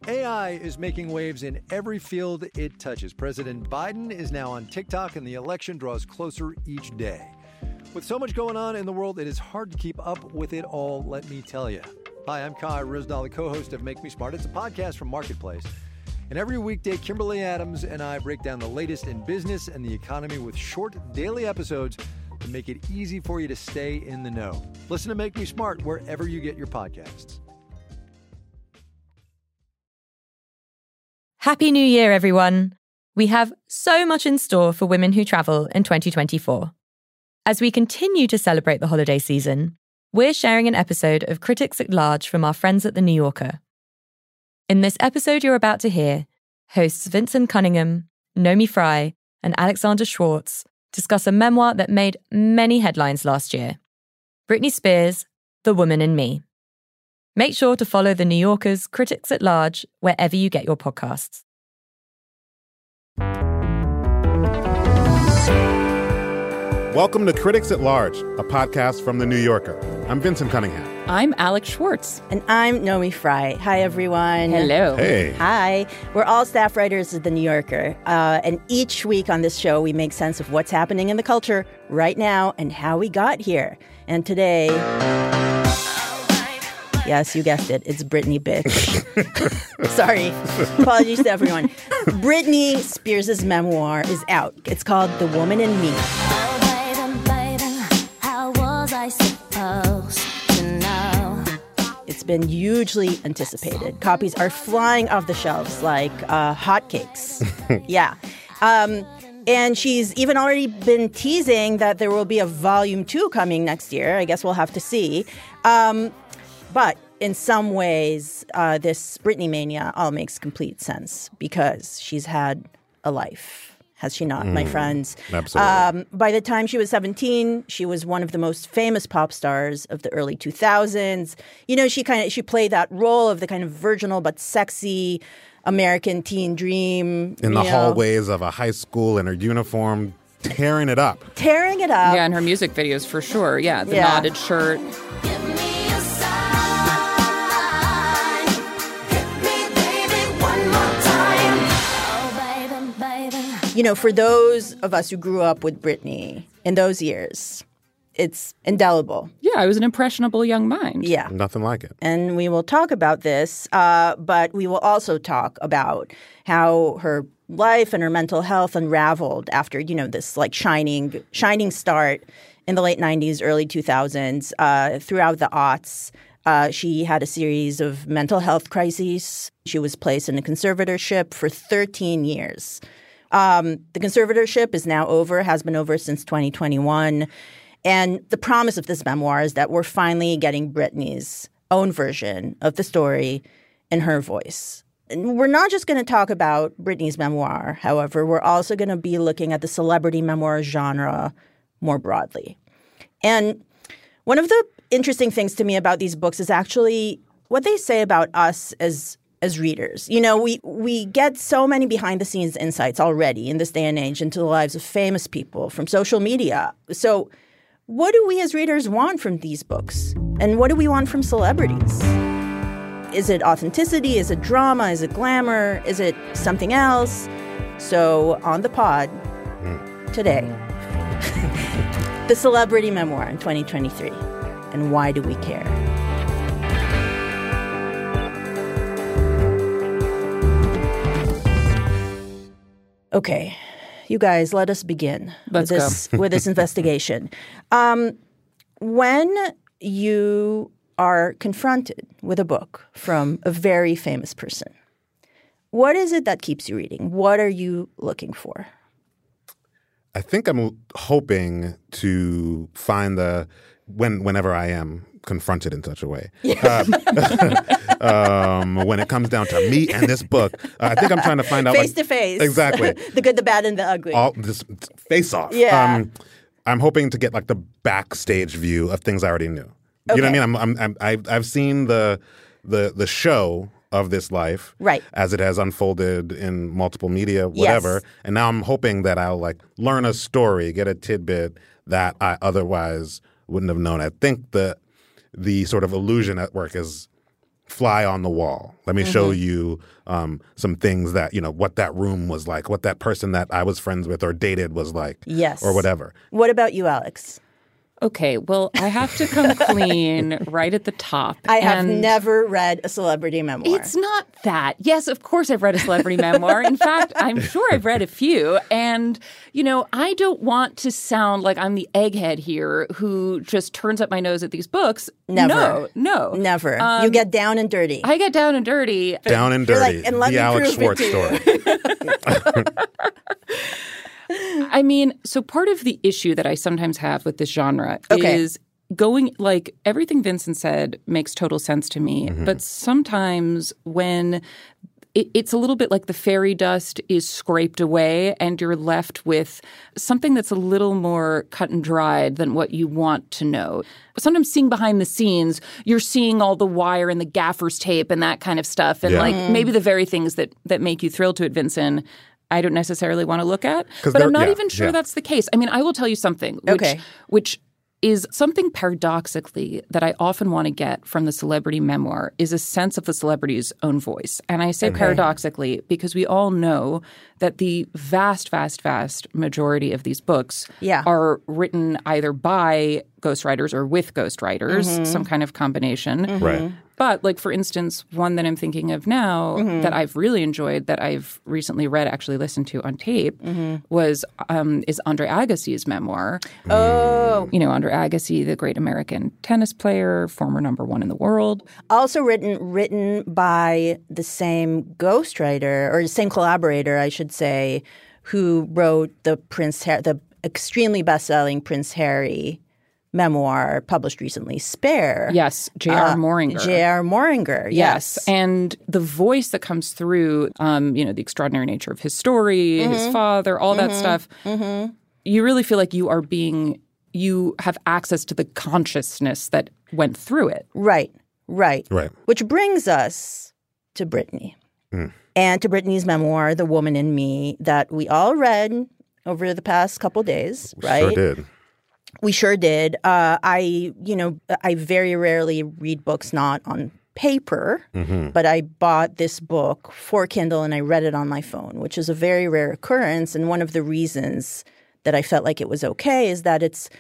AI is making waves in every field it touches. President Biden is now on TikTok, and the election draws closer each day. With so much going on in the world, it is hard to keep up with it all, let me tell you. Hi, I'm Kai Ryssdal, the co-host of Make Me Smart. It's a podcast from Marketplace. And every weekday, Kimberly Adams and I break down the latest in business and the economy with short daily episodes to make it easy for you to stay in the know. Listen to Make Me Smart wherever you get your podcasts. Happy New Year, everyone. We have so much in store for women who travel in 2024. As we continue to celebrate the holiday season, we're sharing an episode of Critics at Large from our friends at The New Yorker. In this episode you're about to hear, hosts Vincent Cunningham, Nomi Fry, and Alexandra Schwartz discuss a memoir that made many headlines last year, Britney Spears, The Woman in Me. Make sure to follow The New Yorker's Critics at Large wherever you get your podcasts. Welcome to Critics at Large, a podcast from The New Yorker. I'm Vincent Cunningham. I'm Alex Schwartz. And I'm Nomi Fry. Hi, everyone. Hello. Hey. Hi. We're all staff writers at The New Yorker. And each week on this show, we make sense of what's happening in the culture right now and how we got here. And today... Yes, you guessed it. It's Britney, bitch. Sorry. Apologies to everyone. Britney Spears' memoir is out. It's called The Woman in Me. Oh, baby, how was I supposed to know? It's been hugely anticipated. Copies are flying off the shelves like hotcakes. Yeah. And she's even already been teasing that there will be a volume 2 coming next year. I guess we'll have to see. But in some ways, this Britney mania all makes complete sense because she's had a life, has she not, my friends? Absolutely. By the time she was 17, she was one of the most famous pop stars of the early 2000s. You know, she played that role of the kind of virginal but sexy American teen dream. In the hallways of a high school in her uniform, tearing it up. Tearing it up. Yeah, in her music videos for sure. Yeah, the knotted shirt. Give me a sign. Hit me, baby, one more time. Oh, baby. You know, for those of us who grew up with Britney in those years, it's indelible. Yeah, I was an impressionable young mind. Yeah. Nothing like it. And we will talk about this, but we will also talk about how her life and her mental health unraveled after, you know, this like shining start in the late 90s, early 2000s. Throughout the aughts, she had a series of mental health crises. She was placed in a conservatorship for 13 years. The conservatorship is now over, has been over since 2021. And the promise of this memoir is that we're finally getting Britney's own version of the story in her voice. And we're not just going to talk about Britney's memoir, however. We're also going to be looking at the celebrity memoir genre more broadly. And one of the interesting things to me about these books is actually what they say about us as readers. You know, we get so many behind-the-scenes insights already in this day and age into the lives of famous people from social media. So what do we as readers want from these books? And what do we want from celebrities? Is it authenticity? Is it drama? Is it glamour? Is it something else? So on the pod today, the celebrity memoir in 2023. And why do we care? Okay. You guys, let us begin with this investigation. When you are confronted with a book from a very famous person, what is it that keeps you reading? What are you looking for? I think I'm hoping to find whenever I am confronted in such a way. When it comes down to me and this book, I think I'm trying to find out face to face. Exactly. The good, the bad, and the ugly. All this face off. Yeah. I'm hoping to get like the backstage view of things I already knew. Okay. You know what I mean? I've seen the show of this life, right, as it has unfolded in multiple media, whatever. Yes. And now I'm hoping that I'll like learn a story, get a tidbit that I otherwise wouldn't have known. I think the sort of illusion at work is fly on the wall. Let me show you some things that, what that room was like, what that person that I was friends with or dated was like. Yes. Or whatever. What about you, Alex? Okay, well, I have to come clean right at the top. I have and never read a celebrity memoir. It's not that. Yes, of course I've read a celebrity memoir. In fact, I'm sure I've read a few. And, I don't want to sound like I'm the egghead here who just turns up my nose at these books. Never. No. Never. You get down and dirty. I get down and dirty. Down and You're dirty. like, and let the me Alex prove it Schwartz to story. I mean, so part of the issue that I sometimes have with this genre is going, like, everything Vincent said makes total sense to me. But sometimes when it's a little bit like the fairy dust is scraped away and you're left with something that's a little more cut and dried than what you want to know. Sometimes seeing behind the scenes, you're seeing all the wire and the gaffer's tape and that kind of stuff. And like maybe the very things that make you thrilled to it, Vincent, I don't necessarily want to look at. But I'm not even sure that's the case. I mean, I will tell you something, which is something paradoxically that I often want to get from the celebrity memoir is a sense of the celebrity's own voice. And I say paradoxically because we all know that the vast, vast, vast majority of these books are written either by ghostwriters or with ghostwriters, some kind of combination. Right. But, like, for instance, one that I'm thinking of now that I've really enjoyed, that I've recently read, actually listened to on tape, is Andre Agassi's memoir. Oh. Andre Agassi, the great American tennis player, former #1 in the world. Also written by the same ghostwriter, or the same collaborator, I should say, who wrote the extremely best-selling Prince Harry memoir published recently, Spare. Yes, J.R. Mooringer. J.R. Mooringer, yes. And the voice that comes through, the extraordinary nature of his story, his father, all that stuff, you really feel like you have access to the consciousness that went through it. Right. Which brings us to Brittany. And to Brittany's memoir, The Woman in Me, that we all read over the past couple days, right? Sure did. We sure did. I very rarely read books not on paper, but I bought this book for Kindle and I read it on my phone, which is a very rare occurrence. And one of the reasons that I felt like it was okay is that it's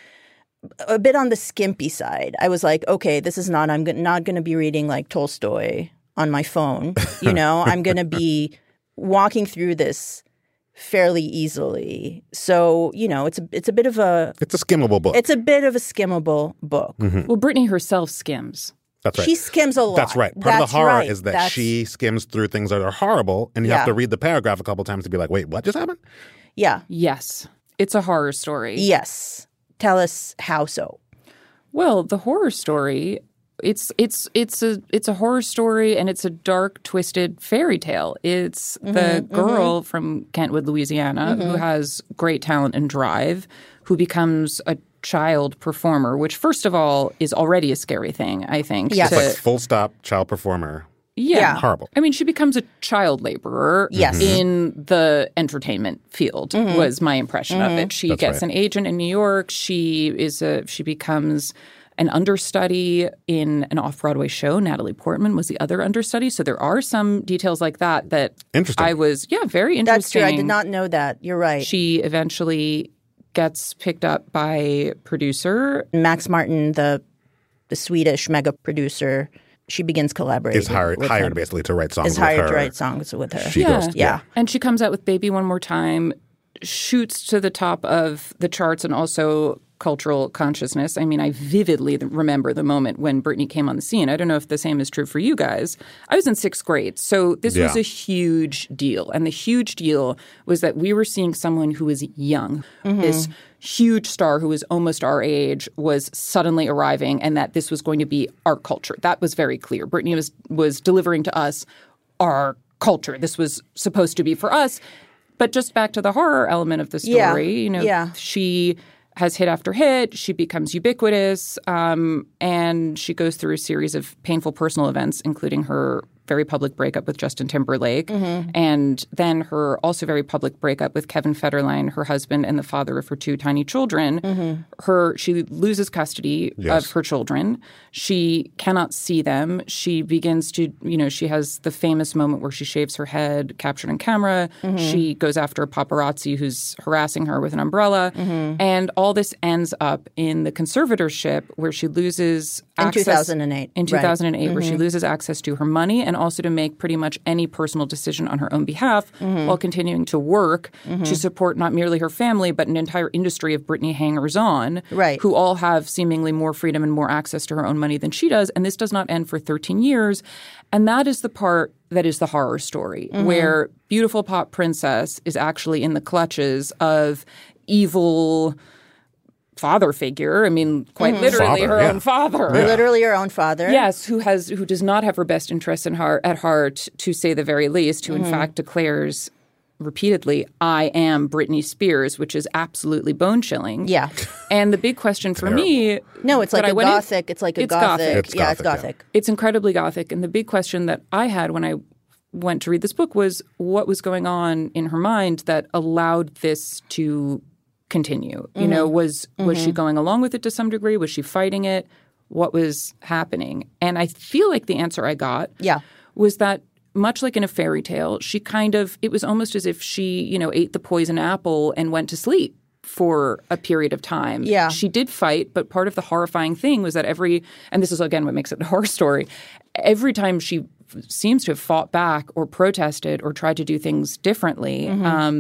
a bit on the skimpy side. I was like, okay, I'm not going to be reading like Tolstoy on my phone. I'm going to be walking through this fairly easily. So, it's a bit of a... It's a skimmable book. It's a bit of a skimmable book. Well, Brittany herself skims. That's right. She skims a lot. That's right. Part of the horror is that she skims through things that are horrible, and you have to read the paragraph a couple times to be like, wait, what just happened? Yeah. Yes. It's a horror story. Yes. Tell us how so. Well, the horror story... It's a horror story and it's a dark, twisted fairy tale. It's the girl from Kentwood, Louisiana, who has great talent and drive, who becomes a child performer, which first of all is already a scary thing, I think. Yes. It's like full stop child performer. Yeah. Horrible. I mean, she becomes a child laborer in the entertainment field was my impression of it. She gets an agent in New York. She becomes an understudy in an off-Broadway show. Natalie Portman was the other understudy. So there are some details like that interesting. I was, very interesting. That's true. I did not know that. You're right. She eventually gets picked up by producer. Max Martin, the Swedish mega producer, she begins collaborating. Is hired basically to write songs with her. Is hired to write songs with her. She goes, yeah. And she comes out with Baby One More Time, shoots to the top of the charts and also cultural consciousness. I mean, I vividly remember the moment when Brittany came on the scene. I don't know if the same is true for you guys. I was in 6th grade, so this was a huge deal. And the huge deal was that we were seeing someone who was young. This huge star who was almost our age was suddenly arriving, and that this was going to be our culture. That was very clear. Brittany was delivering to us our culture. This was supposed to be for us. But just back to the horror element of the story, she has hit after hit. She becomes ubiquitous, and she goes through a series of painful personal events, including her very public breakup with Justin Timberlake, and then her also very public breakup with Kevin Federline, her husband and the father of her 2 tiny children. She loses custody of her children. She cannot see them. She begins to, she has the famous moment where she shaves her head, captured on camera. She goes after a paparazzi who's harassing her with an umbrella. And all this ends up in the conservatorship where she loses access. 2008. In 2008, where she loses access to her money and also to make pretty much any personal decision on her own behalf while continuing to work to support not merely her family, but an entire industry of Britney hangers-on who all have seemingly more freedom and more access to her own money than she does. And this does not end for 13 years. And that is the part that is the horror story, where beautiful pop princess is actually in the clutches of evil father figure. I mean, quite literally her own father. Literally her own father. Yes, who does not have her best interests at heart, to say the very least, who in fact declares repeatedly, "I am Britney Spears," which is absolutely bone-chilling. Yeah. And the big question for me... No, it's like a gothic. It's like a gothic. Yeah, it's gothic. It's incredibly gothic. And the big question that I had when I went to read this book was what was going on in her mind that allowed this to continue? Was she going along with it to some degree? Was she fighting it? What was happening? And I feel like the answer I got was that much like in a fairy tale, she it was almost as if she, ate the poison apple and went to sleep for a period of time. Yeah. She did fight, but part of the horrifying thing was that and this is again what makes it a horror story, every time she seems to have fought back or protested or tried to do things differently,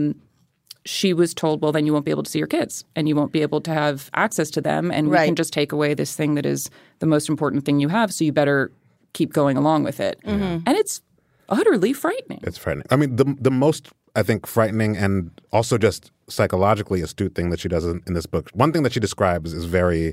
she was told, well, then you won't be able to see your kids and you won't be able to have access to them. And we can just take away this thing that is the most important thing you have. So you better keep going along with it. And it's utterly frightening. It's frightening. I mean, the most, I think, frightening and also just psychologically astute thing that she does in this book, one thing that she describes is very,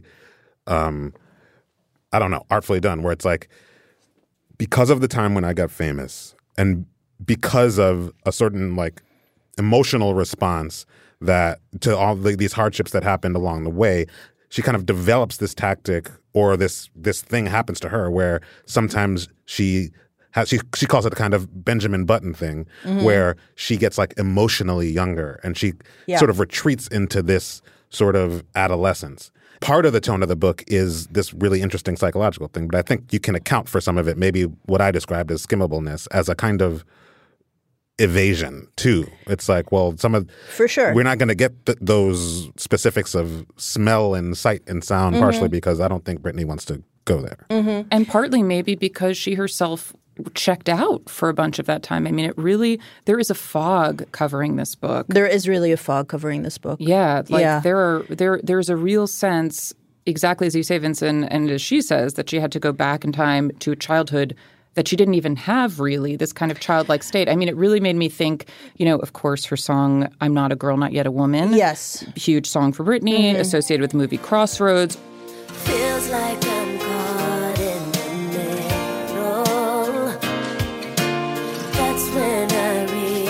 artfully done, where it's like, because of the time when I got famous and because of a certain emotional response that to all these hardships that happened along the way, she kind of develops this tactic, or this thing happens to her where sometimes she calls it a kind of Benjamin Button thing, where she gets emotionally younger and she sort of retreats into this sort of adolescence. Part of the tone of the book is this really interesting psychological thing, but I think you can account for some of it, maybe what I described as skimmableness, as a kind of evasion too. It's like, well, for sure, we're not going to get those specifics of smell and sight and sound, partially because I don't think Britney wants to go there. And partly maybe because she herself checked out for a bunch of that time. I mean, there is a fog covering this book. There is really a fog covering this book. Yeah. There's a real sense, exactly as you say, Vincent, and as she says, that she had to go back in time to a childhood that she didn't even have, really, this kind of childlike state. I mean, it really made me think, of course, her song, I'm Not a Girl, Not Yet a Woman. Yes. Huge song for Britney, associated with the movie Crossroads. Feels like I'm caught in the middle. That's when I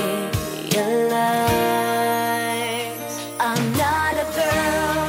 realize I'm not a girl,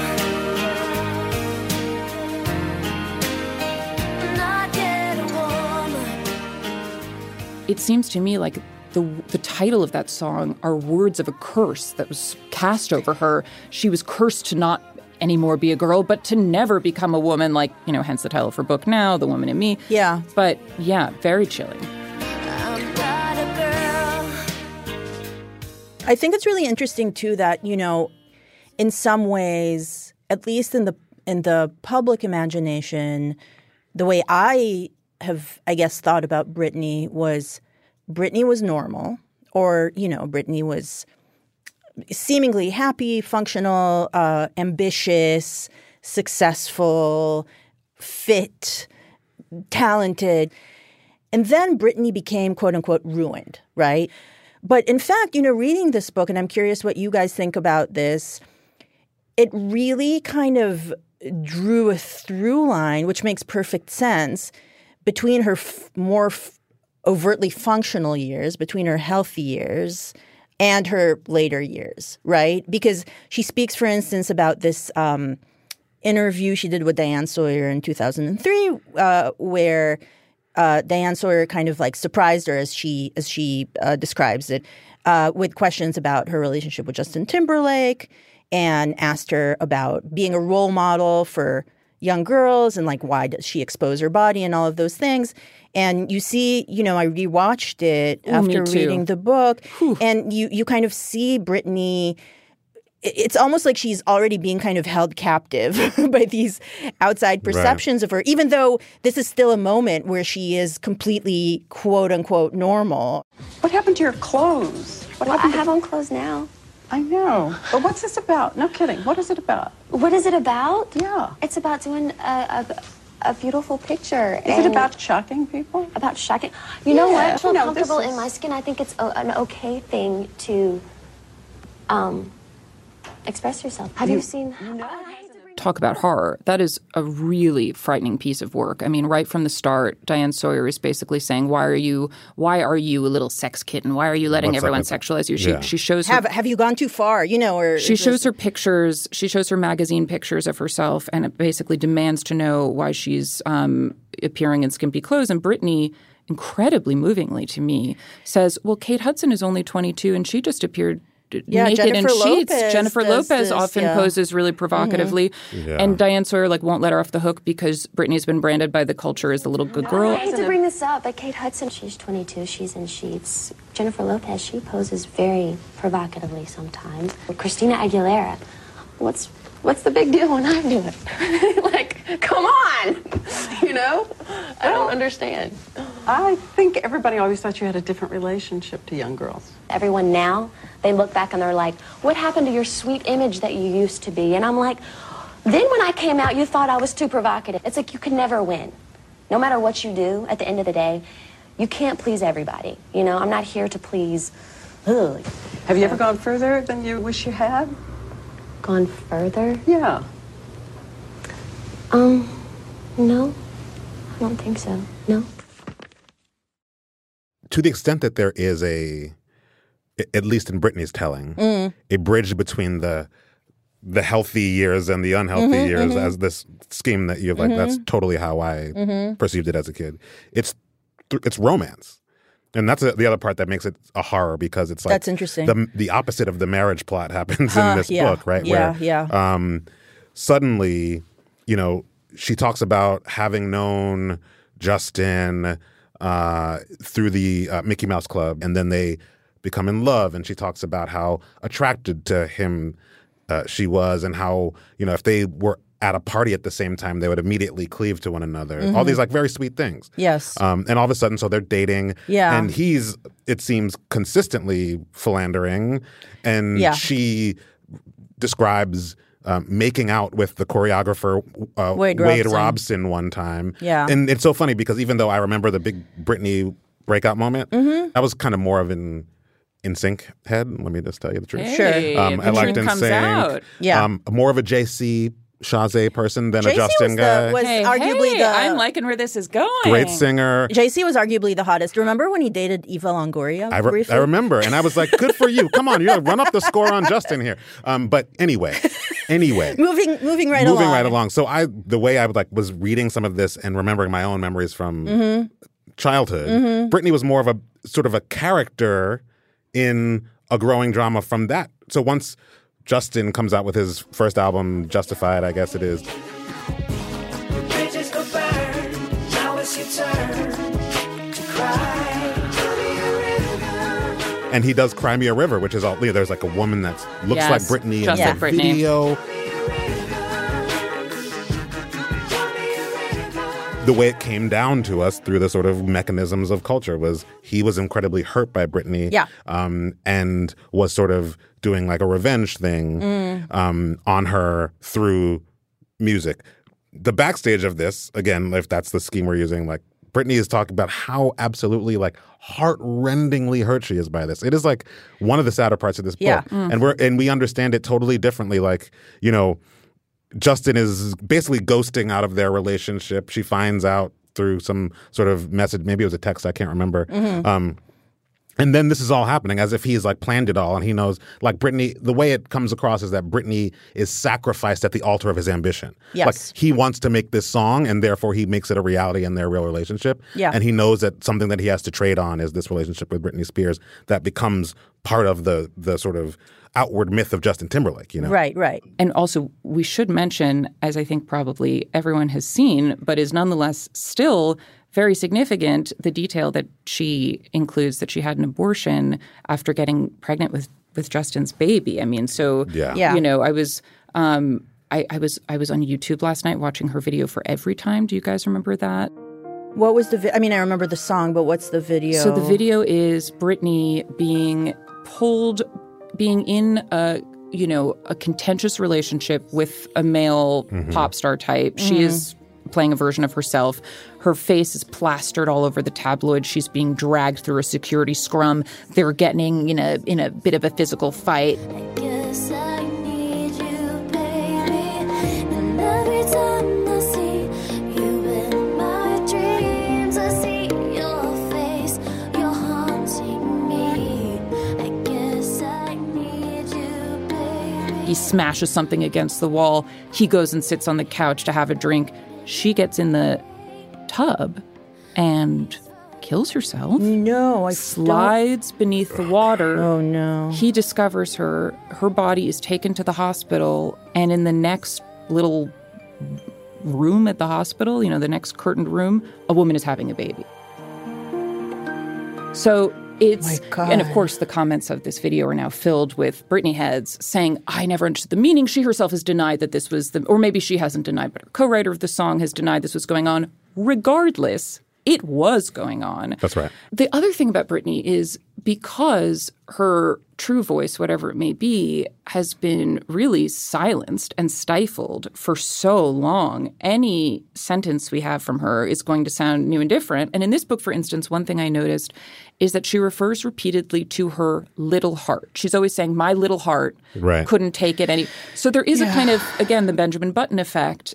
not yet a woman. It seems to me like the title of that song are words of a curse that was cast over her. She was cursed to not anymore be a girl, but to never become a woman, hence the title of her book now, The Woman in Me. Yeah. But yeah, very chilling. I'm not a girl. I think it's really interesting too that, in some ways, at least in the public imagination, the way I have, I guess, thought about Britney was normal, or, Britney was seemingly happy, functional, ambitious, successful, fit, talented. And then Britney became, quote unquote, ruined, right? But in fact, reading this book, and I'm curious what you guys think about this, it really kind of drew a through line, which makes perfect sense, between her more overtly functional years, between her healthy years and her later years, right? Because she speaks, for instance, about this interview she did with Diane Sawyer in 2003, where Diane Sawyer kind of like surprised her, as she describes it, with questions about her relationship with Justin Timberlake, and asked her about being a role model for young girls and like why does she expose her body and all of those things. And you see, I rewatched it after reading the book, and you kind of see Britney. It's almost like she's already being kind of held captive by these outside perceptions of her, even though this is still a moment where she is completely, quote unquote, normal. What happened to your clothes? What happened I have on clothes now. I know. But what's this about? No kidding. What is it about? What is it about? Yeah. It's about doing a beautiful picture. Is it about shocking people? About shocking? You know what? I feel this comfortable is- in my skin. I think it's an okay thing to express yourself. Have you seen? Talk about horror. That is a really frightening piece of work. I mean, right from the start, Diane Sawyer is basically saying, why are you a little sex kitten? Why are you letting everyone sexualize you? She shows her, Have you gone too far? Or she shows her pictures. She shows her magazine pictures of herself, and it basically demands to know why she's appearing in skimpy clothes. And Britney, incredibly movingly to me, says, well, Kate Hudson is only 22 and she just appeared naked Jennifer in sheets. Lopez Jennifer does Lopez this, often poses really provocatively. And Diane Sawyer won't let her off the hook because Britney's been branded by the culture as the little good girl. I hate to bring this up, but Kate Hudson, she's 22, she's in sheets. Jennifer Lopez, she poses very provocatively sometimes. Christina Aguilera, what's the big deal when I do it? Like, come on! I don't understand. I think everybody always thought you had a different relationship to young girls. Everyone now, they look back and they're like, what happened to your sweet image that you used to be? And I'm like, then when I came out, you thought I was too provocative. It's like you can never win. No matter what you do, at the end of the day, you can't please everybody. I'm not here to please. Ugh. Have you ever gone further than you wish you had? Gone further? Yeah. No. I don't think so. No. To the extent that there is at least in Britney's telling, a bridge between the healthy years and the unhealthy years as this scheme that you've that's totally how I perceived it as a kid. It's romance. And that's the other part that makes it a horror, because it's like that's interesting. The opposite of the marriage plot happens in this book, right? Yeah, Suddenly, she talks about having known Justin through the Mickey Mouse Club, and then they become in love, and she talks about how attracted to him she was, and how if they were at a party at the same time, they would immediately cleave to one another. All these very sweet things. Yes. And all of a sudden, so they're dating. Yeah. And he's, it seems, consistently philandering. And she describes making out with the choreographer Wade Robson one time. Yeah. And it's so funny because even though I remember the big Britney breakout moment, that was kind of more of an NSYNC head. Let me just tell you the truth. Hey, I liked NSYNC. Yeah. More of a JC Chazé person than a Justin guy. Was arguably I'm liking where this is going. Great singer. JC was arguably the hottest. Remember when he dated Eva Longoria? I remember, and I was like, "Good for you! Come on, you run up the score on Justin here." But anyway, moving right along. So the way I was reading some of this and remembering my own memories from childhood. Britney was more of a sort of a character in a growing drama from that. So once Justin comes out with his first album, Justified, I guess it is. Bridges go burn, now it's your turn to cry. And he does Cry Me a River, which is all, there's like a woman that looks like Britney in the video. The way it came down to us through the sort of mechanisms of culture was he was incredibly hurt by Britney, and was sort of doing like a revenge thing on her through music. The backstage of this, again, if that's the scheme we're using, like Britney is talking about how absolutely like heart-rendingly hurt she is by this. It is like one of the sadder parts of this book, and we understand it totally differently. Like Justin is basically ghosting out of their relationship. She finds out through some sort of message, maybe it was a text, I can't remember, And then this is all happening as if he's like planned it all, and he knows, like Britney, the way it comes across is that Britney is sacrificed at the altar of his ambition. Yes. Like he wants to make this song, and therefore he makes it a reality in their real relationship. Yeah. And he knows that something that he has to trade on is this relationship with Britney Spears that becomes part of the sort of outward myth of Justin Timberlake, you know? Right, right. And also, we should mention, as I think probably everyone has seen, but is nonetheless still very significant, the detail that she includes that she had an abortion after getting pregnant with Justin's baby. I mean, so Yeah. you know, I was on YouTube last night watching her video for Every Time. Do you guys remember that? What was the I mean, I remember the song, but what's the video? So the video is Britney being in a contentious relationship with a male pop star type. She is playing a version of herself. Her face is plastered all over the tabloid. She's being dragged through a security scrum. They're getting in a bit of a physical fight. Guess I need you, baby. And every time I see you in my dreams, I see your face. You're haunting me. I guess I need you, baby. He smashes something against the wall. He goes and sits on the couch to have a drink. She gets in the tub and kills herself. No, Slides beneath the water. Oh, no. He discovers her. Her body is taken to the hospital, and in the next little room at the hospital, you know, the next curtained room, a woman is having a baby. So it's, My God. and of course, the comments of this video are now filled with Britney heads saying, I never understood the meaning. She herself has denied that this was or maybe she hasn't denied, but her co-writer of the song has denied this was going on. Regardless, it was going on. That's right. The other thing about Britney is because her true voice, whatever it may be, has been really silenced and stifled for so long, any sentence we have from her is going to sound new and different. And in this book, for instance, one thing I noticed is that she refers repeatedly to her little heart. She's always saying, my little heart couldn't take it any. So there is a kind of, again, the Benjamin Button effect,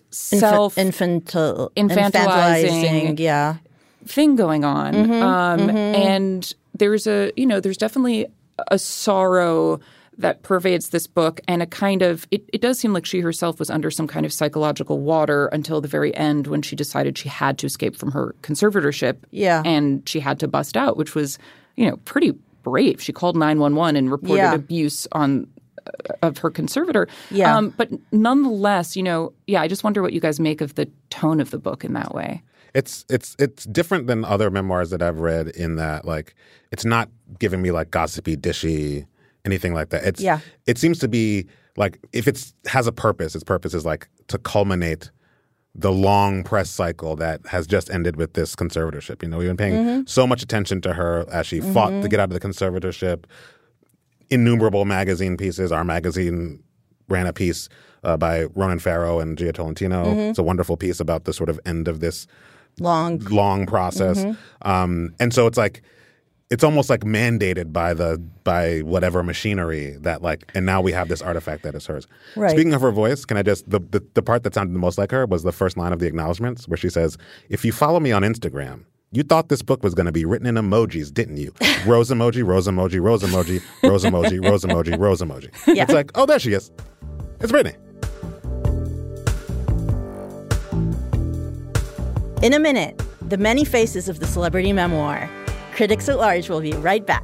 infantilizing yeah. thing going on. And there's there's definitely a sorrow that pervades this book, and a kind of it does seem like she herself was under some kind of psychological water until the very end when she decided she had to escape from her conservatorship. Yeah. And she had to bust out, which was, pretty brave. She called 911 and reported abuse of her conservator. Yeah. But nonetheless, I just wonder what you guys make of the tone of the book in that way. It's different than other memoirs that I've read in that, like, it's not giving me like gossipy, dishy, anything like that. It seems to be like, if it has a purpose, its purpose is like to culminate the long press cycle that has just ended with this conservatorship. We've been paying so much attention to her as she fought to get out of the conservatorship. Innumerable magazine pieces. Our magazine ran a piece by Ronan Farrow and Gia Tolentino. It's a wonderful piece about the sort of end of this long process. And so it's like, it's almost like mandated by whatever machinery that, like, and now we have this artifact that is hers. Right. Speaking of her voice, can I just, the part that sounded the most like her was the first line of the acknowledgments, where she says, if you follow me on Instagram, you thought this book was going to be written in emojis, didn't you? Rose emoji, rose emoji, rose emoji, rose emoji, rose emoji, rose emoji. Yeah. It's like, oh, there she is. It's Britney. In a minute, the many faces of the celebrity memoir. Critics at Large will be right back.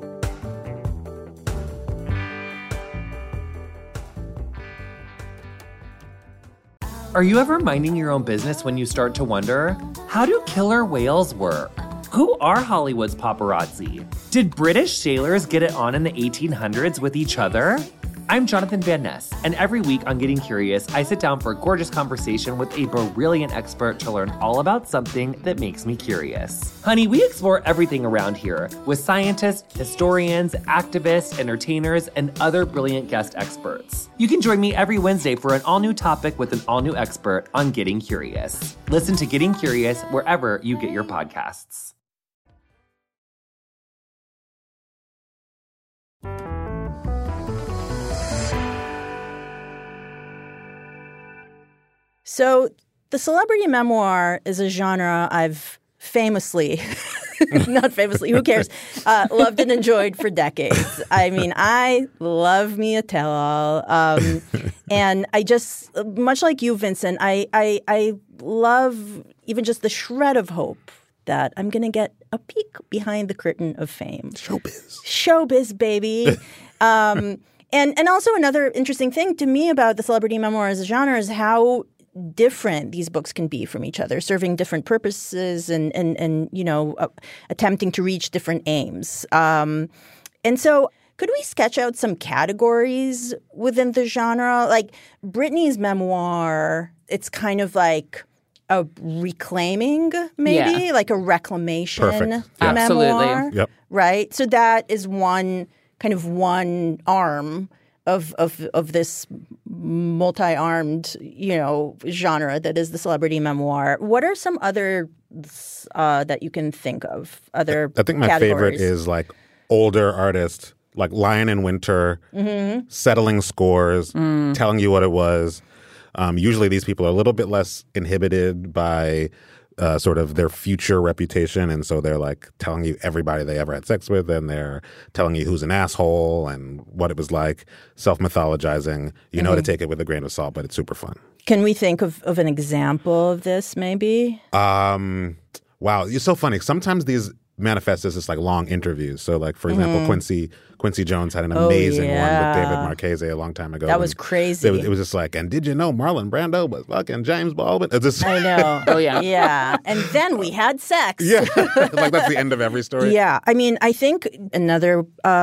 Are you ever minding your own business when you start to wonder, how do killer whales work? Who are Hollywood's paparazzi? Did British sailors get it on in the 1800s with each other? I'm Jonathan Van Ness, and every week on Getting Curious, I sit down for a gorgeous conversation with a brilliant expert to learn all about something that makes me curious. Honey, we explore everything around here with scientists, historians, activists, entertainers, and other brilliant guest experts. You can join me every Wednesday for an all-new topic with an all-new expert on Getting Curious. Listen to Getting Curious wherever you get your podcasts. So the celebrity memoir is a genre I've famously not famously, who cares? Loved and enjoyed for decades. I mean, I love me a tell-all. And I just, much like you, Vincent, I love even just the shred of hope that I'm going to get a peek behind the curtain of fame. Showbiz, baby. And also another interesting thing to me about the celebrity memoir as a genre is how different these books can be from each other, serving different purposes and attempting to reach different aims. And so could we sketch out some categories within the genre? Like Britney's memoir, it's kind of like a reclaiming, maybe, like a reclamation memoir. Absolutely. Yep. Right? So that is one one arm of this multi-armed, genre that is the celebrity memoir. What are some other that you can think of? Other I think my favorite is like older artists, like Lion in Winter, settling scores, telling you what it was. Usually these people are a little bit less inhibited by sort of their future reputation. And so they're like telling you everybody they ever had sex with, and they're telling you who's an asshole and what it was like, self-mythologizing. You know how to take it with a grain of salt, but it's super fun. Can we think of an example of this maybe? Wow. It's so funny. Sometimes these manifest as just like long interviews. So like, for example, Quincy Jones had an amazing one with David Marchese a long time ago. That was crazy. It was just like, and did you know Marlon Brando was fucking James Baldwin? I know. Oh, yeah. Yeah. And then we had sex. Yeah. Like that's the end of every story. Yeah. I mean, I think another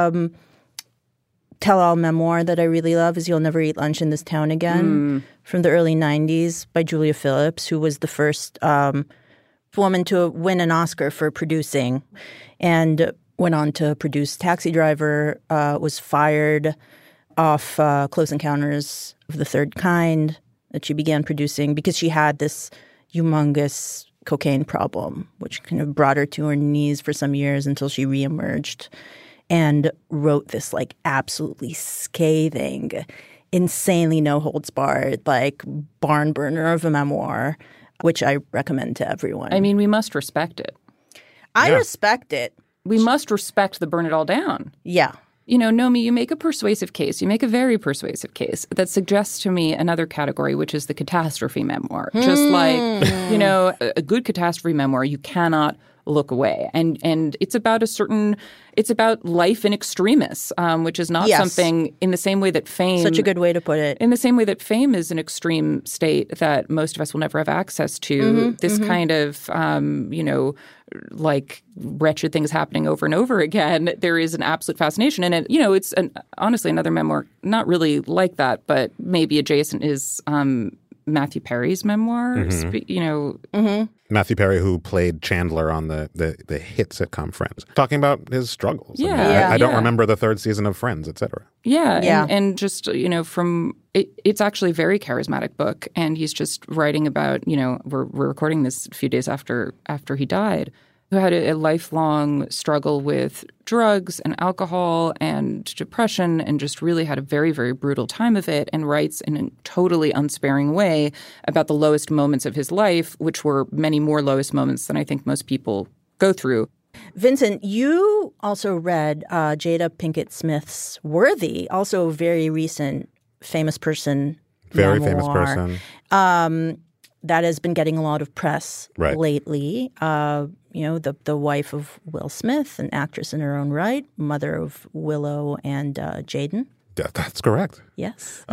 tell-all memoir that I really love is You'll Never Eat Lunch in This Town Again from the early 90s by Julia Phillips, who was the first woman to win an Oscar for producing, and went on to produce Taxi Driver, was fired off Close Encounters of the Third Kind that she began producing because she had this humongous cocaine problem, which kind of brought her to her knees for some years until she reemerged and wrote this like absolutely scathing, insanely no holds barred, like barn burner of a memoir, which I recommend to everyone. I mean, we must respect it. I respect it. We must respect the burn it all down. Yeah. Nomi, you make a persuasive case. You make a very persuasive case that suggests to me another category, which is the catastrophe memoir. Just like, a good catastrophe memoir, you cannot look away. And it's about it's about life in extremis, which is not something in the same way that fame. Such a good way to put it. In the same way that fame is an extreme state that most of us will never have access to. This kind of, like wretched things happening over and over again, there is an absolute fascination. And it's honestly another memoir, not really like that, but maybe adjacent is Matthew Perry's memoir. Matthew Perry, who played Chandler on the hit sitcom Friends, talking about his struggles. Yeah. I don't remember the third season of Friends, et cetera. Yeah. And just, from it's actually a very charismatic book. And he's just writing about, we're recording this a few days after he died, who had a lifelong struggle with drugs and alcohol and depression and just really had a very, very brutal time of it, and writes in a totally unsparing way about the lowest moments of his life, which were many more lowest moments than I think most people go through. Vincent, you also read Jada Pinkett Smith's Worthy, also a very recent famous person Very memoir. famous person. That has been getting a lot of press lately. The wife of Will Smith, an actress in her own right, mother of Willow and Jaden. That's correct. Yes.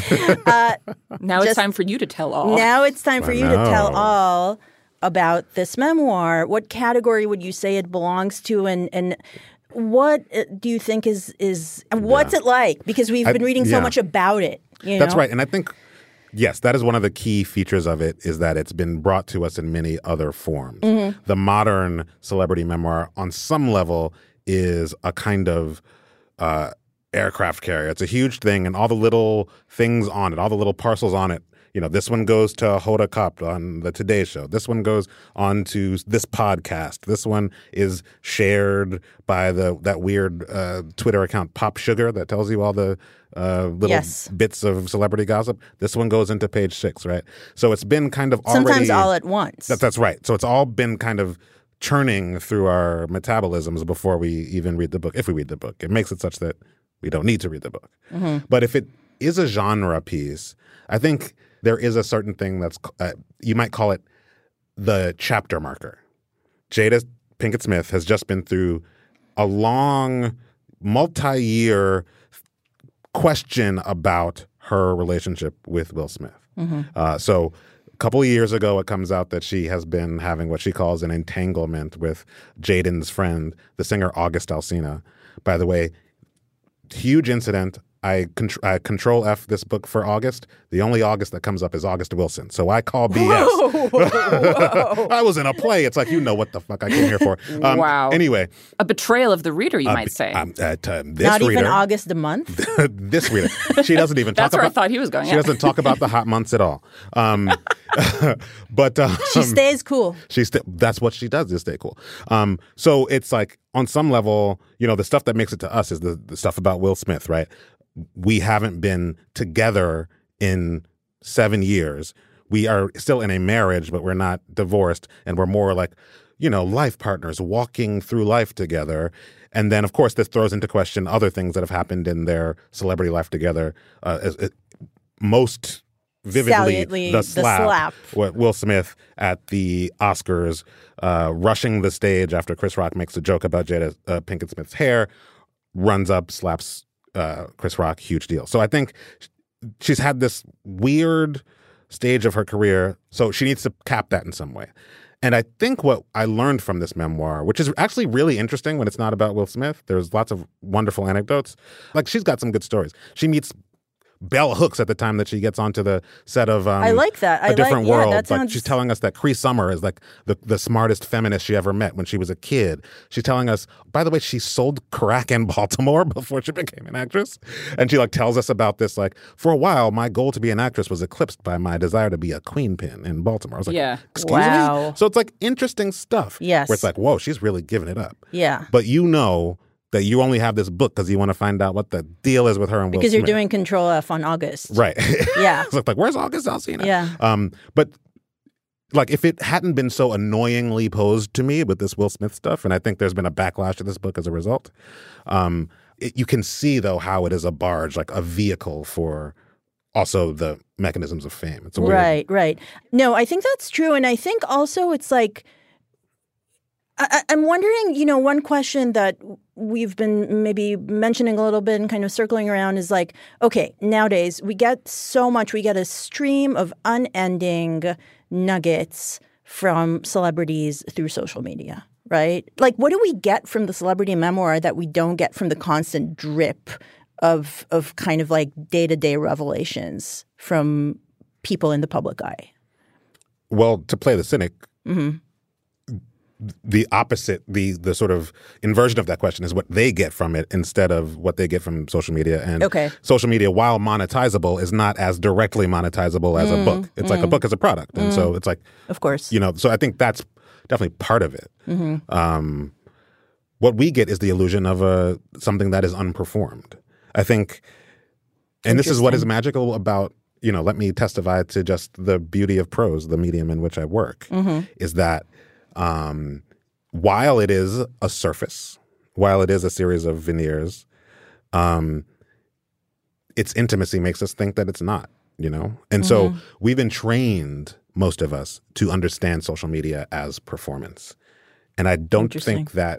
Now it's time for you to tell all. Now it's time for you to tell all about this memoir. What category would you say it belongs to, and what do you think is what's it like? Because we've been reading so much about it. That's right, and I think. Yes, that is one of the key features of it, is that it's been brought to us in many other forms. The modern celebrity memoir, on some level, is a kind of aircraft carrier. It's a huge thing, and all the little things on it, all the little parcels on it. This one goes to Hoda Kotb on the Today Show. This one goes on to this podcast. This one is shared by that weird Twitter account Pop Sugar that tells you all the little bits of celebrity gossip. This one goes into Page 6, right? So it's been kind of already... Sometimes all at once. That's right. So it's all been kind of churning through our metabolisms before we even read the book. If we read the book, it makes it such that we don't need to read the book. But if it is a genre piece, I think there is a certain thing that's you might call it the chapter marker. Jada Pinkett Smith has just been through a long, multi-year question about her relationship with Will Smith. So a couple of years ago, it comes out that she has been having what she calls an entanglement with Jaden's friend, the singer August Alsina. By the way, huge incident. I control F this book for August. The only August that comes up is August Wilson. So I call BS. Whoa. I was in a play. It's like, you know what the fuck I came here for. Wow. Anyway. A betrayal of the reader, you might say. Not even August the month? This reader. She doesn't even talk about... That's where I thought he was going. She doesn't talk about the hot months at all. But she stays cool. That's what she does, is stay cool. So it's like, on some level, you know, the stuff that makes it to us is the stuff about Will Smith, right? We haven't been together in 7 years. We are still in a marriage, but we're not divorced. And we're more like, you know, life partners walking through life together. And then, of course, this throws into question other things that have happened in their celebrity life together. Most vividly, the slap. Will Smith at the Oscars rushing the stage after Chris Rock makes a joke about Jada Pinkett Smith's hair, runs up, slaps Chris Rock, huge deal. So I think she's had this weird stage of her career, so she needs to cap that in some way. And I think what I learned from this memoir, which is actually really interesting when it's not about Will Smith, there's lots of wonderful anecdotes. Like, she's got some good stories. She meets Bell Hooks at the time that she gets onto the set of I like that. A Different World. Yeah, that sounds... Like, she's telling us that Cree Summer is like the smartest feminist she ever met when she was a kid. She's telling us, by the way, she sold crack in Baltimore before she became an actress. And she like tells us about this, like, for a while, my goal to be an actress was eclipsed by my desire to be a queen pin in Baltimore. I was like, excuse me? So it's like interesting stuff. Yes. Where it's like, whoa, she's really giving it up. Yeah. But you know that you only have this book because you want to find out what the deal is with her and Will Because you're Smith. doing Control F on August. Right. Yeah. It's like, where's August Alsina? Yeah. But like, if it hadn't been so annoyingly posed to me with this Will Smith stuff, and I think there's been a backlash to this book as a result, you can see, though, how it is a barge, like a vehicle for also the mechanisms of fame. It's a weird... Right. No, I think that's true. And I think also it's like, I'm wondering, you know, one question that we've been maybe mentioning a little bit and kind of circling around is like, okay, nowadays we get a stream of unending nuggets from celebrities through social media, right? Like, what do we get from the celebrity memoir that we don't get from the constant drip of kind of like day-to-day revelations from people in the public eye? Well, to play the cynic, the opposite, the sort of inversion of that question is what they get from it instead of what they get from social media. And social media, while monetizable, is not as directly monetizable as a book. It's like a book as a product. And so it's like, of course, you know, so I think that's definitely part of it. What we get is the illusion of something that is unperformed. I think, and this is what is magical about, you know, let me testify to just the beauty of prose, the medium in which I work, is that while it is a surface, while it is a series of veneers, its intimacy makes us think that it's not, you know? And so we've been trained, most of us, to understand social media as performance. And I don't think that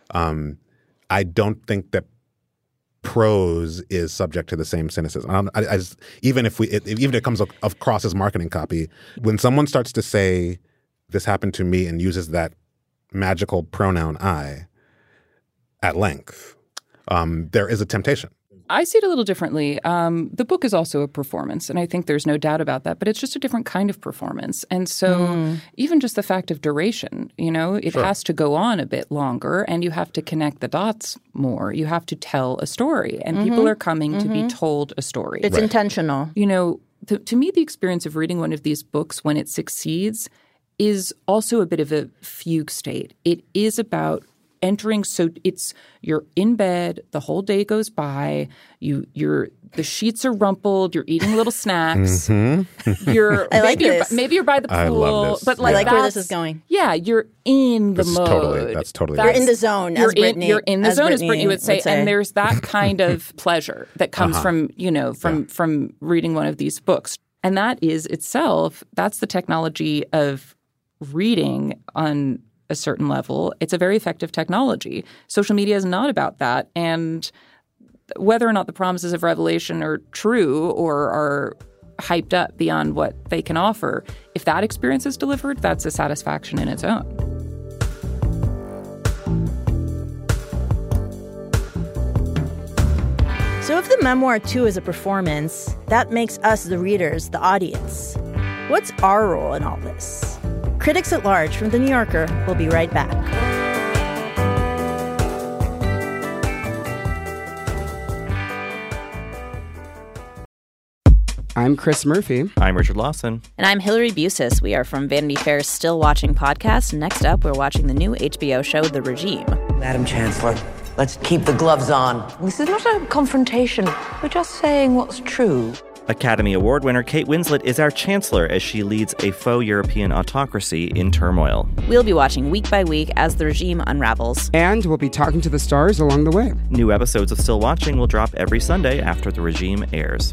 prose is subject to the same cynicism. Even if it comes across as marketing copy, when someone starts to say, "This happened to me," and uses that magical pronoun "I" at length, there is a temptation. I see it a little differently. The book is also a performance, and I think there's no doubt about that, but it's just a different kind of performance. And so even just the fact of duration, you know, it has to go on a bit longer, and you have to connect the dots more. You have to tell a story, and people are coming to be told a story. It's intentional. You know, to me, the experience of reading one of these books when it succeeds is also a bit of a fugue state. It is about entering. So you're in bed, the whole day goes by, the sheets are rumpled, you're eating little snacks. Maybe you're by the pool. I love this. But I like where this is going. Yeah, you're in the mode. That's totally You're in the zone, as Brittany. You're in the zone, as Brittany would say. And there's that kind of pleasure that comes from reading one of these books. And that is itself, that's the technology of reading on a certain level. It's a very effective technology. Social media is not about that. And whether or not the promises of Revelation are true or are hyped up beyond what they can offer, if that experience is delivered, that's a satisfaction in its own. So if the memoir, too, is a performance, that makes us, the readers, the audience. What's our role in all this? Critics at Large from The New Yorker will be right back. I'm Chris Murphy. I'm Richard Lawson. And I'm Hillary Busis. We are from Vanity Fair's Still Watching podcast. Next up, we're watching the new HBO show, The Regime. Madam Chancellor, let's keep the gloves on. This is not a confrontation. We're just saying what's true. Academy Award winner Kate Winslet is our chancellor as she leads a faux European autocracy in turmoil. We'll be watching week by week as the regime unravels. And we'll be talking to the stars along the way. New episodes of Still Watching will drop every Sunday after The Regime airs.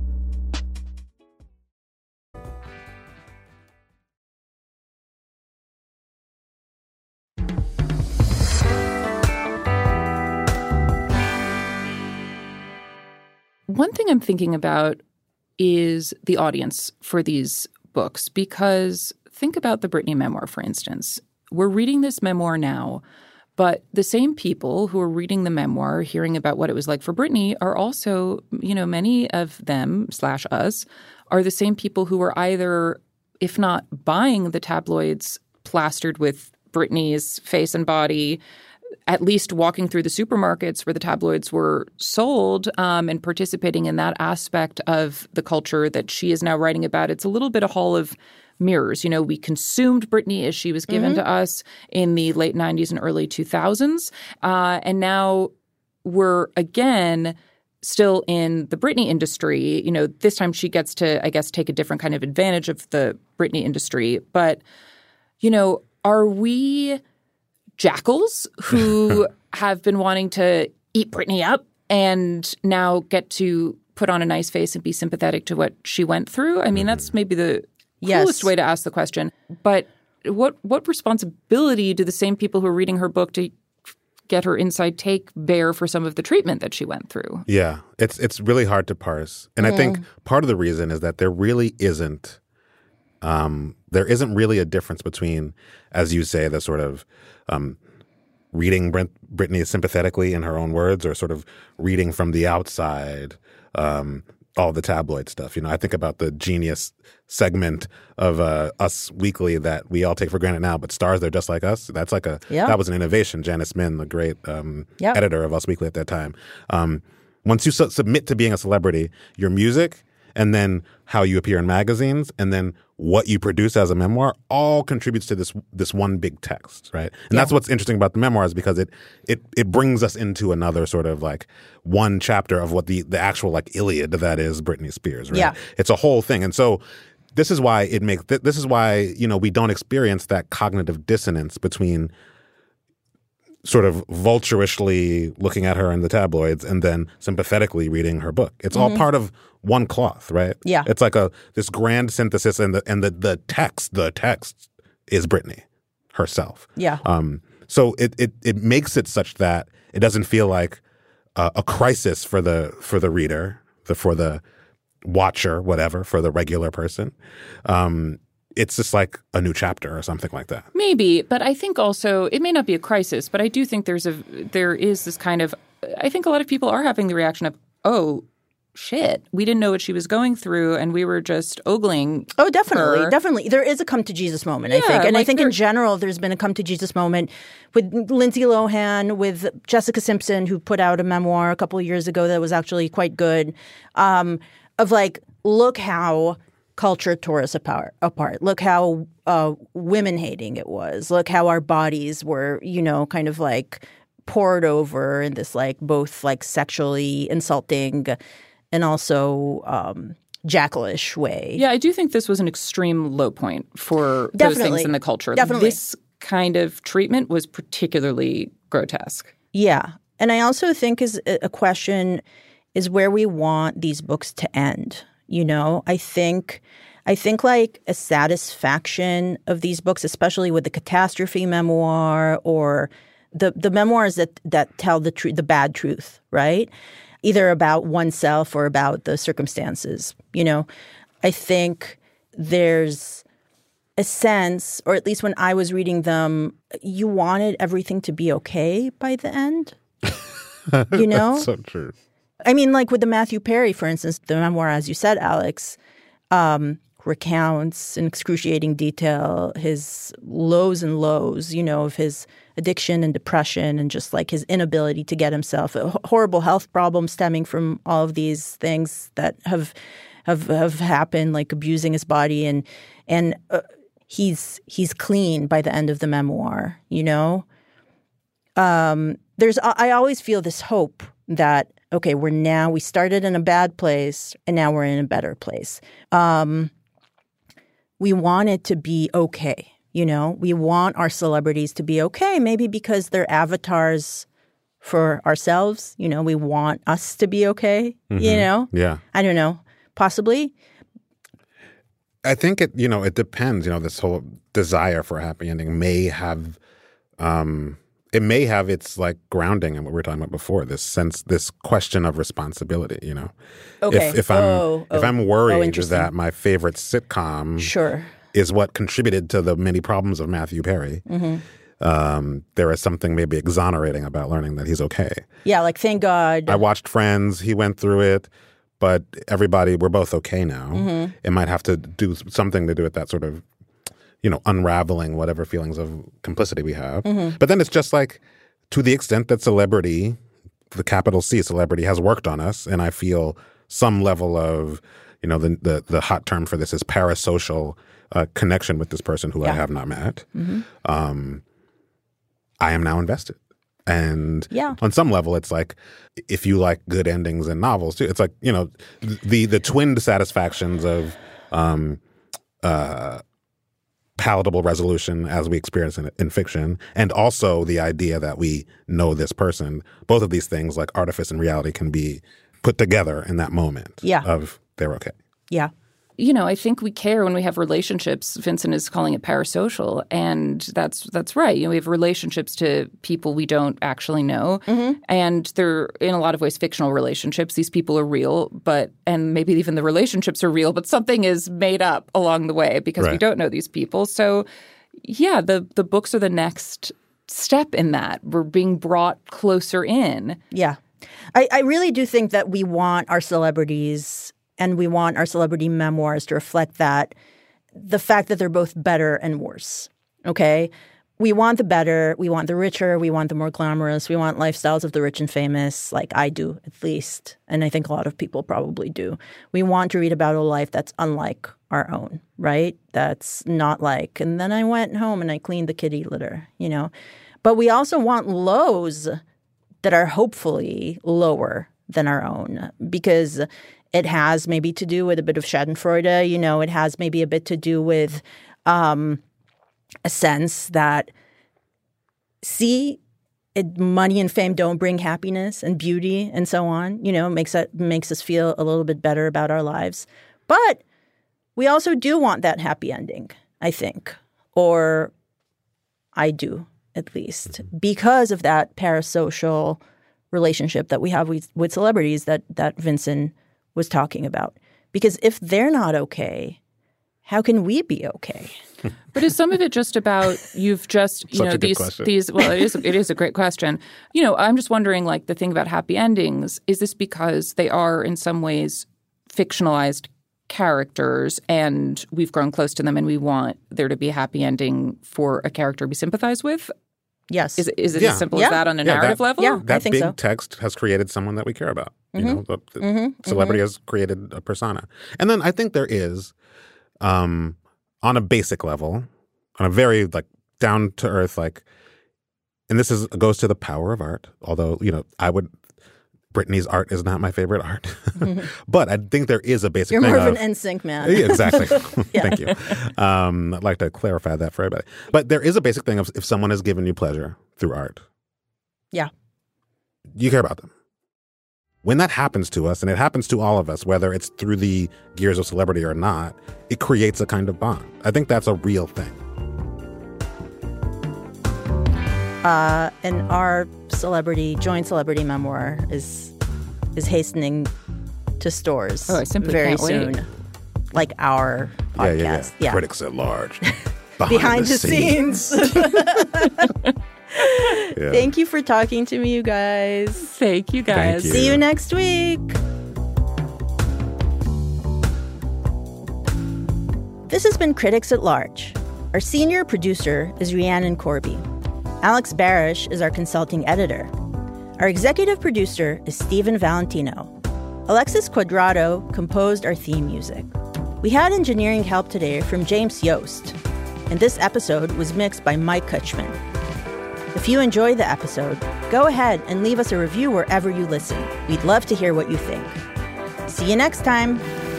One thing I'm thinking about is the audience for these books, because think about the Brittany memoir, for instance. We're reading this memoir now, but the same people who are reading the memoir, hearing about what it was like for Brittany, are also, many of them / us are the same people who are either, if not buying the tabloids plastered with Brittany's face and body, at least walking through the supermarkets where the tabloids were sold and participating in that aspect of the culture that she is now writing about. It's a little bit a hall of mirrors. We consumed Brittany as she was given to us in the late 90s and early 2000s. And now we're, again, still in the Brittany industry. This time she gets to, I guess, take a different kind of advantage of the Brittany industry. But, are we jackals who have been wanting to eat Brittany up and now get to put on a nice face and be sympathetic to what she went through? I mean, that's maybe the coolest way to ask the question. But what responsibility do the same people who are reading her book to get her inside take bear for some of the treatment that she went through? Yeah, it's really hard to parse. And I think part of the reason is that there really isn't really a difference between, as you say, the sort of reading Brittany sympathetically in her own words, or sort of reading from the outside all the tabloid stuff. I think about the Genius segment of Us Weekly that we all take for granted now, but stars, they're just like us. That's like that was an innovation. Janice Min, the great editor of Us Weekly at that time. Once you submit to being a celebrity, your music, and then how you appear in magazines, and then what you produce as a memoir, all contributes to this one big text, right? And that's what's interesting about the memoirs, because it brings us into another sort of like one chapter of what the actual like Iliad that is Britney Spears, right? Yeah. It's a whole thing. And so this is why we don't experience that cognitive dissonance between sort of vulturishly looking at her in the tabloids and then sympathetically reading her book. It's all part of one cloth, right? Yeah. It's like this grand synthesis, and the text is Brittany herself. Yeah. So it makes it such that it doesn't feel like a crisis for the reader, for the watcher, whatever, for the regular person. It's just like a new chapter or something like that. Maybe, but I think also it may not be a crisis, but I do think there is this kind of, I think a lot of people are having the reaction of, oh, shit, we didn't know what she was going through and we were just ogling Oh, definitely, her. definitely. There is a come to Jesus moment, I think. And I think in general there's been a come to Jesus moment with Lindsay Lohan, with Jessica Simpson, who put out a memoir a couple of years ago that was actually quite good, of like, look how culture tore us apart. Look how women-hating it was. Look how our bodies were, kind of like poured over in this like both like sexually insulting and also jackalish way. Yeah, I do think this was an extreme low point for those things in the culture. Definitely. This kind of treatment was particularly grotesque. Yeah. And I also think is a question is where we want these books to end. I think like a satisfaction of these books, especially with the catastrophe memoir or the memoirs that tell the bad truth, right? Either about oneself or about the circumstances. I think there's a sense, or at least when I was reading them, you wanted everything to be okay by the end. That's so true. I mean, like with the Matthew Perry, for instance, the memoir, as you said, Alex, recounts in excruciating detail his lows and lows, of his addiction and depression and just like his inability to get himself, a horrible health problem stemming from all of these things that have happened, like abusing his body, and he's clean by the end of the memoir. I always feel this hope that, okay, we started in a bad place and now we're in a better place. We want it to be okay. We want our celebrities to be okay, maybe because they're avatars for ourselves. We want us to be okay, Yeah. I don't know, possibly. I think it depends. This whole desire for a happy ending may have its like grounding in what we were talking about before. This question of responsibility. Okay. If I'm worried that my favorite sitcom sure is what contributed to the many problems of Matthew Perry, there is something maybe exonerating about learning that he's okay. Yeah, like thank God. I watched Friends. He went through it. But we're both okay now. It might have to do something to do with that sort of, unraveling whatever feelings of complicity we have. But then it's just like, to the extent that celebrity, the capital C celebrity, has worked on us, and I feel some level of, the hot term for this is parasocial connection with this person who I have not met. I am now invested. And on some level, it's like, if you like good endings in novels too, it's like, the twinned satisfactions of palatable resolution as we experience in fiction, and also the idea that we know this person. Both of these things, like artifice and reality, can be put together in that moment of they're okay. Yeah. I think we care when we have relationships. Vincent is calling it parasocial, and that's right. We have relationships to people we don't actually know, and they're in a lot of ways fictional relationships. These people are real, and maybe even the relationships are real, but something is made up along the way because we don't know these people. So, yeah, the books are the next step in that. We're being brought closer in. Yeah, I really do think that we want our celebrities. And we want our celebrity memoirs to reflect the fact that they're both better and worse, okay? We want the better, we want the richer, we want the more glamorous, we want lifestyles of the rich and famous, like I do at least, and I think a lot of people probably do. We want to read about a life that's unlike our own, right? That's not like, and then I went home and I cleaned the kitty litter, But we also want lows that are hopefully lower than our own, because it has maybe to do with a bit of schadenfreude, it has maybe a bit to do with a sense that, money and fame don't bring happiness and beauty and so on, makes us feel a little bit better about our lives. But we also do want that happy ending, I think, or I do at least, because of that parasocial relationship that we have with celebrities that Vincent was talking about. Because if they're not okay, how can we be okay? But is some of it just about you've just these? Well, it is a great question. I'm just wondering, like, the thing about happy endings, is this because they are in some ways fictionalized characters and we've grown close to them and we want there to be a happy ending for a character we sympathize with? Yes. Is it as simple as that on a narrative level? Yeah, that I think big so. text has created someone that we care about. You know, Mhm. celebrity has created a persona. And then I think there is, on a basic level, on a very like down to earth, like, and this goes to the power of art. Although, you know, Britney's art is not my favorite art. But I think there is a basic You're thing more of an NSYNC man. Yeah, exactly. Yeah. Thank you. I'd like to clarify that for everybody. But there is a basic thing of if someone has given you pleasure through art. Yeah. You care about them. When that happens to us, and it happens to all of us, whether it's through the gears of celebrity or not, it creates a kind of bond. I think that's a real thing. And our joint celebrity memoir is hastening to stores Oh, I simply very can't soon. wait. Like our podcast. Yeah. Critics at large. Behind the scenes. Yeah. Thank you for talking to me, you guys. Thank you, guys. Thank you. See you next week. This has been Critics at Large. Our senior producer is Rhiannon Corby. Alex Barish is our consulting editor. Our executive producer is Stephen Valentino. Alexis Cuadrado composed our theme music. We had engineering help today from James Yost. And this episode was mixed by Mike Kutchman. If you enjoyed the episode, go ahead and leave us a review wherever you listen. We'd love to hear what you think. See you next time.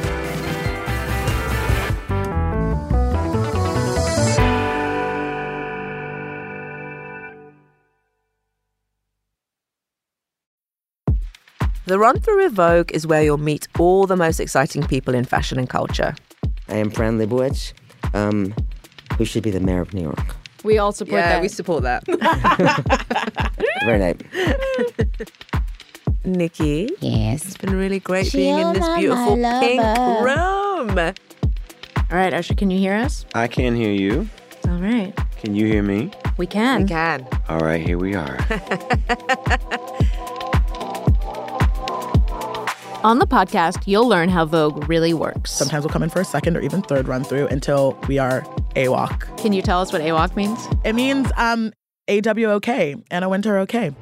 The Run Through with Vogue is where you'll meet all the most exciting people in fashion and culture. I am Fran Lebowitz, who should be the mayor of New York. We all support that. We support that. Very nice. Nikki. Yes. It's been really great being in this beautiful pink room. All right, Usher, can you hear us? I can hear you. All right. Can you hear me? We can. We can. All right, here we are. On the podcast, you'll learn how Vogue really works. Sometimes we'll come in for a second or even third run through until we are AWOC. Can you tell us what AWOC means? It means AWOK, Anna Wintour OK.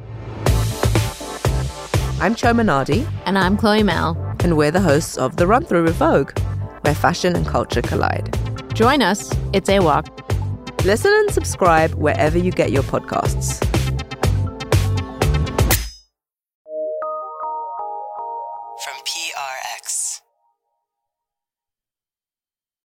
I'm Cho Minardi. And I'm Chloe Mel. And we're the hosts of The Run Through with Vogue, where fashion and culture collide. Join us. It's AWOC. Listen and subscribe wherever you get your podcasts.